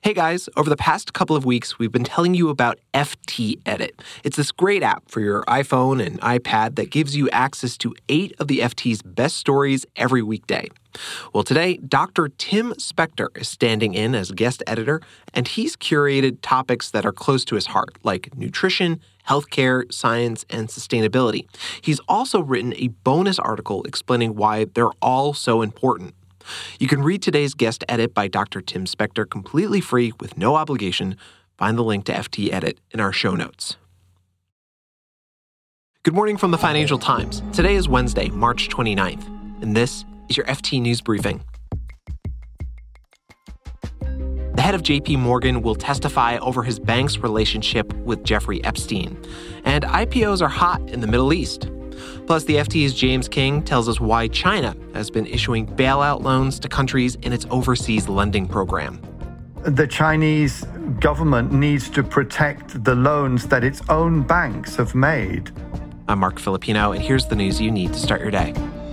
Hey guys, over the past couple of weeks, we've been telling you about FT Edit. It's this great app for your iPhone and iPad that gives you access to 8 of the FT's best stories every weekday. Well, today, Dr. Tim Spector is standing in as guest editor, and he's curated topics that are close to his heart, like nutrition, healthcare, science, and sustainability. He's also written a bonus article explaining why they're all so important. You can read today's guest edit by Dr. Tim Spector completely free with no obligation. Find the link to FT Edit in our show notes. Good morning from the Financial Times. Today is Wednesday, March 29th, and this is your FT News Briefing. The head of JP Morgan will testify over his bank's relationship with Jeffrey Epstein. And IPOs are hot in the Middle East. Plus, the FT's James King tells us why China has been issuing bailout loans to countries in its overseas lending program. The Chinese government needs to protect the loans that its own banks have made. I'm Mark Filipino, and here's the news you need to start your day.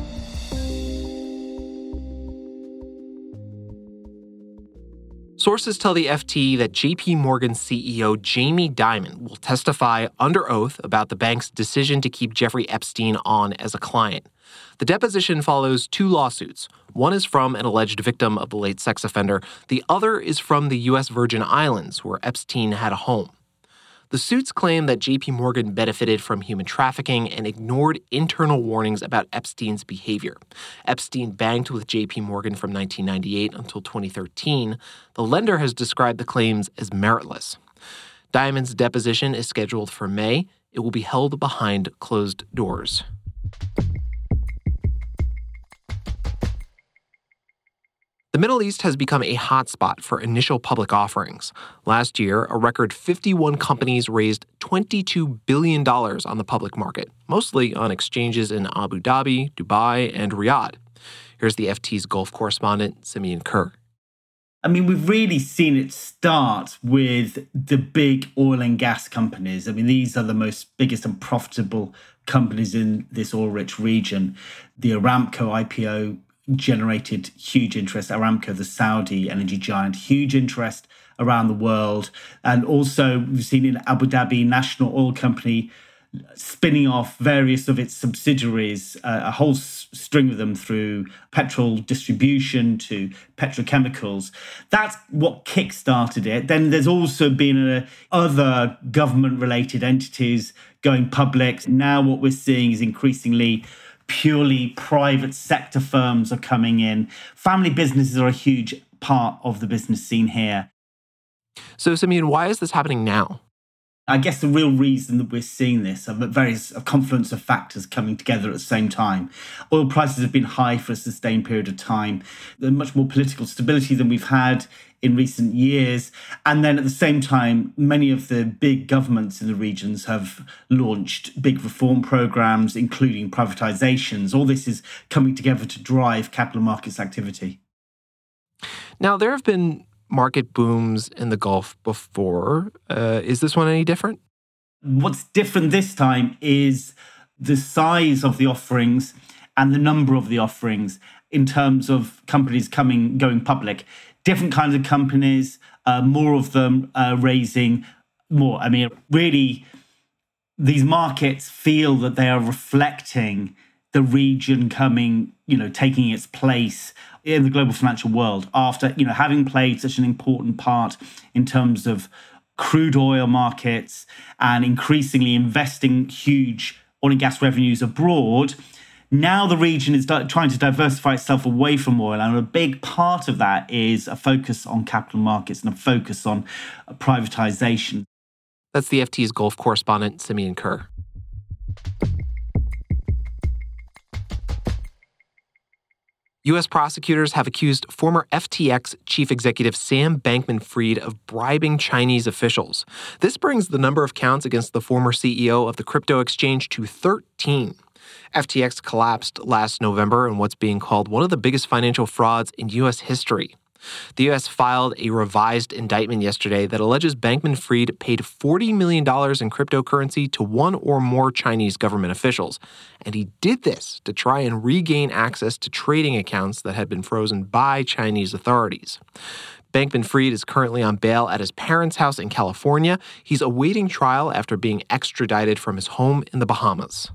Sources tell the FT that JP Morgan CEO Jamie Dimon will testify under oath about the bank's decision to keep Jeffrey Epstein on as a client. The deposition follows 2 lawsuits. One is from an alleged victim of the late sex offender. The other is from the U.S. Virgin Islands, where Epstein had a home. The suits claim that JP Morgan benefited from human trafficking and ignored internal warnings about Epstein's behavior. Epstein banked with JP Morgan from 1998 until 2013. The lender has described the claims as meritless. Dimon's deposition is scheduled for May. It will be held behind closed doors. The Middle East has become a hotspot for initial public offerings. Last year, a record 51 companies raised $22 billion on the public market, mostly on exchanges in Abu Dhabi, Dubai, and Riyadh. Here's the FT's Gulf correspondent, Simeon Kerr. I mean, we've really seen it start with the big oil and gas companies. I mean, these are the biggest and profitable companies in this oil-rich region. The Aramco IPO generated huge interest. Aramco, the Saudi energy giant, huge interest around the world. And also we've seen in Abu Dhabi, National Oil Company spinning off various of its subsidiaries, a whole string of them, through petrol distribution to petrochemicals. That's what kick-started it. Then there's also been other government-related entities going public. Now what we're seeing is increasingly purely private sector firms are coming in. Family businesses are a huge part of the business scene here. So, Simeon, why is this happening now? I guess the real reason that we're seeing this are a confluence of factors coming together at the same time. Oil prices have been high for a sustained period of time. There's much more political stability than we've had in recent years. And then at the same time, many of the big governments in the regions have launched big reform programs, including privatizations. All this is coming together to drive capital markets activity. Now, there have been market booms in the Gulf before. Is this one any different? What's different this time is the size of the offerings and the number of the offerings in terms of companies going public. Different kinds of companies, more of them raising more. I mean, really, these markets feel that they are reflecting the region taking its place in the global financial world after, having played such an important part in terms of crude oil markets and increasingly investing huge oil and gas revenues abroad. Now the region is trying to diversify itself away from oil, and a big part of that is a focus on capital markets and a focus on privatization. That's the FT's Gulf correspondent, Simeon Kerr. U.S. prosecutors have accused former FTX chief executive Sam Bankman-Fried of bribing Chinese officials. This brings the number of counts against the former CEO of the crypto exchange to 13. FTX collapsed last November in what's being called one of the biggest financial frauds in U.S. history. The U.S. filed a revised indictment yesterday that alleges Bankman-Fried paid $40 million in cryptocurrency to one or more Chinese government officials. And he did this to try and regain access to trading accounts that had been frozen by Chinese authorities. Bankman-Fried is currently on bail at his parents' house in California. He's awaiting trial after being extradited from his home in the Bahamas.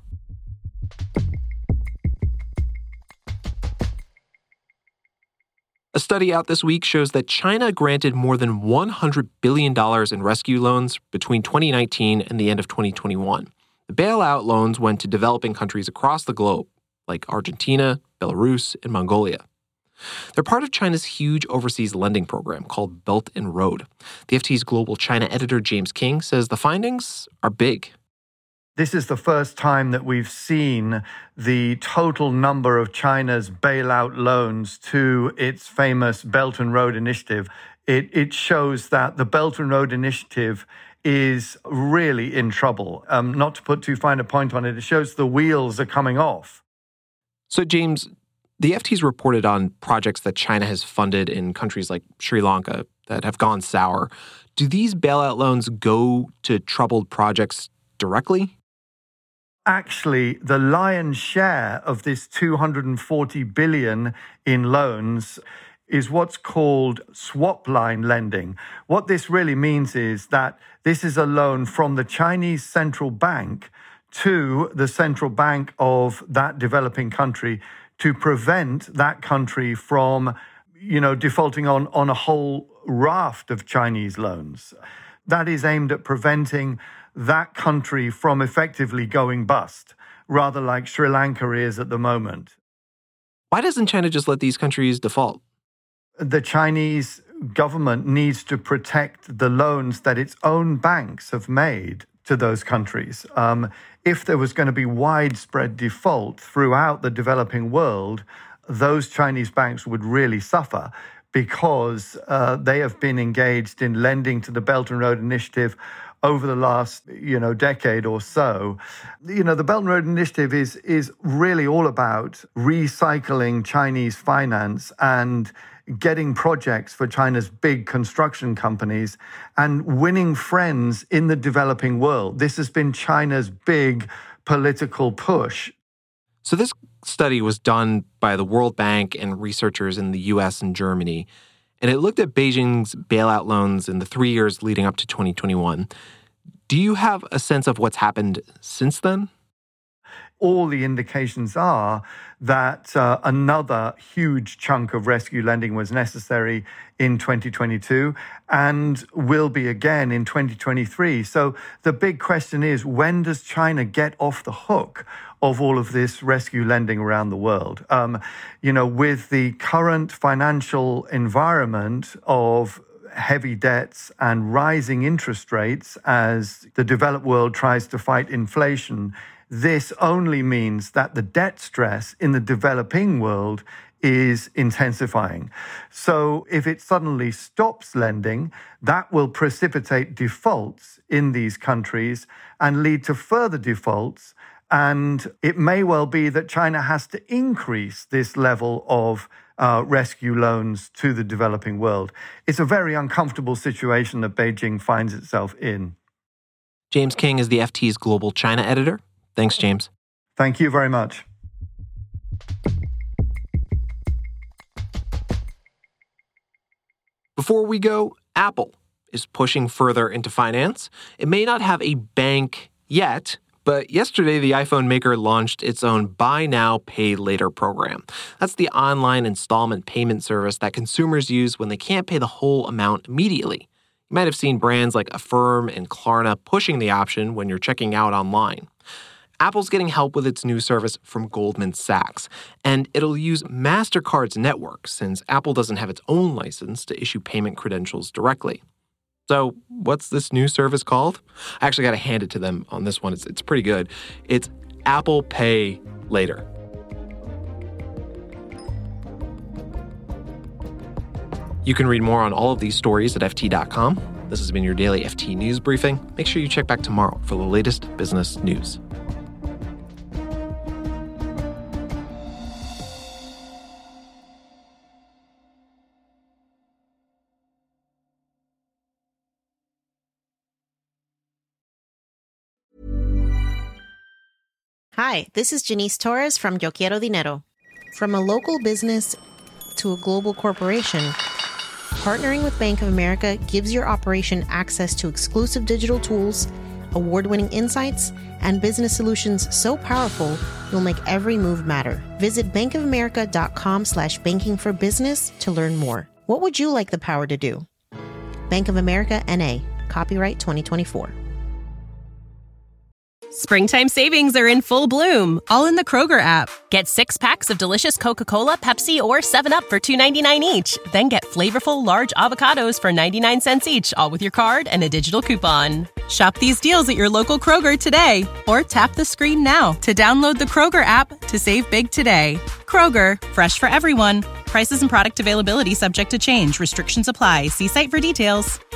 A study out this week shows that China granted more than $100 billion in rescue loans between 2019 and the end of 2021. The bailout loans went to developing countries across the globe, like Argentina, Belarus, and Mongolia. They're part of China's huge overseas lending program called Belt and Road. The FT's global China editor James King says the findings are big. This is the first time that we've seen the total number of China's bailout loans to its famous Belt and Road Initiative. It shows that the Belt and Road Initiative is really in trouble. Not to put too fine a point on it, it shows the wheels are coming off. So, James, the FT's reported on projects that China has funded in countries like Sri Lanka that have gone sour. Do these bailout loans go to troubled projects directly? Actually, the lion's share of this $240 billion in loans is what's called swap line lending. What this really means is that this is a loan from the Chinese central bank to the central bank of that developing country to prevent that country from, defaulting on a whole raft of Chinese loans. That is aimed at preventing that country from effectively going bust, rather like Sri Lanka is at the moment. Why doesn't China just let these countries default? The Chinese government needs to protect the loans that its own banks have made to those countries. If there was going to be widespread default throughout the developing world, those Chinese banks would really suffer because they have been engaged in lending to the Belt and Road Initiative over the last, decade or so. The Belt and Road Initiative is really all about recycling Chinese finance and getting projects for China's big construction companies and winning friends in the developing world. This has been China's big political push. So this study was done by the World Bank and researchers in the US and Germany, and it looked at Beijing's bailout loans in the 3 years leading up to 2021. Do you have a sense of what's happened since then? All the indications are that another huge chunk of rescue lending was necessary in 2022 and will be again in 2023. So the big question is, when does China get off the hook of all of this rescue lending around the world? With the current financial environment of heavy debts and rising interest rates as the developed world tries to fight inflation, this only means that the debt stress in the developing world is intensifying. So if it suddenly stops lending, that will precipitate defaults in these countries and lead to further defaults. And it may well be that China has to increase this level of rescue loans to the developing world. It's a very uncomfortable situation that Beijing finds itself in. James King is the FT's global China editor. Thanks, James. Thank you very much. Before we go, Apple is pushing further into finance. It may not have a bank yet, but yesterday the iPhone maker launched its own Buy Now, Pay Later program. That's the online installment payment service that consumers use when they can't pay the whole amount immediately. You might have seen brands like Affirm and Klarna pushing the option when you're checking out online. Apple's getting help with its new service from Goldman Sachs, and it'll use MasterCard's network since Apple doesn't have its own license to issue payment credentials directly. So what's this new service called? I actually got to hand it to them on this one. It's pretty good. It's Apple Pay Later. You can read more on all of these stories at FT.com. This has been your daily FT News Briefing. Make sure you check back tomorrow for the latest business news. Hi, this is Janice Torres from Yo Quiero Dinero. From a local business to a global corporation, Partnering with Bank of America gives your operation access to exclusive digital tools, award-winning insights, and business solutions so powerful, you'll make every move matter. Visit bankofamerica.com/banking for business to learn more. What would you like the power to do? Bank of America, N.A. Copyright 2024. Springtime savings are in full bloom, all in the Kroger app. Get 6 packs of delicious Coca-Cola, Pepsi, or 7-Up for $2.99 each. Then get flavorful large avocados for 99 cents each, all with your card and a digital coupon. Shop these deals at your local Kroger today, or tap the screen now to download the Kroger app to save big today. Kroger, fresh for everyone. Prices and product availability subject to change. Restrictions apply. See site for details.